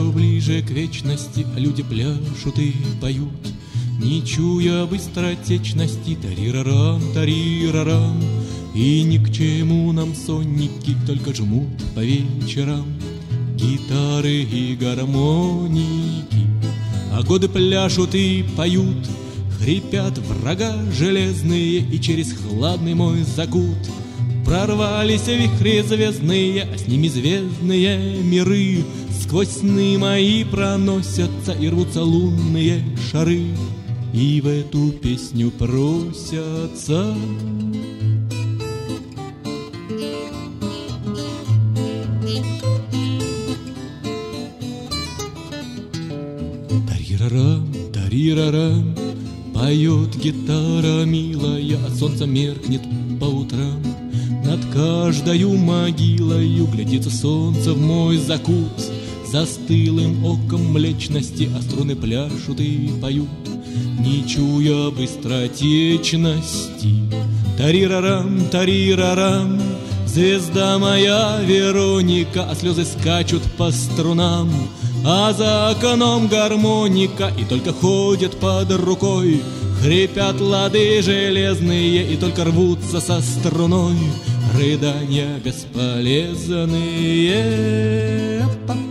все ближе к вечности, а люди пляшут и поют, не чуя быстротечности. Тарирарам, тарирарам. И ни к чему нам сонники, только жмут по вечерам гитары и гармоники. А годы пляшут и поют, хрипят врага железные, и через хладный мой закут прорвались вихри звездные, а с ними звездные миры. Сквозь сны мои проносятся и рвутся лунные шары, и в эту песню просятся. Тарирарам, тарирарам, поет гитара милая, а солнце меркнет по утрам. Над каждою могилою глядится солнце в мой закут. Застылым оком млечности, а струны пляшут и поют, не чуя быстротечности. Тарирарам, тарирарам, звезда моя Вероника, а слезы скачут по струнам. А за окном гармоника, и только ходят под рукой, хрипят лады железные, и только рвутся со струной рыдания бесполезные.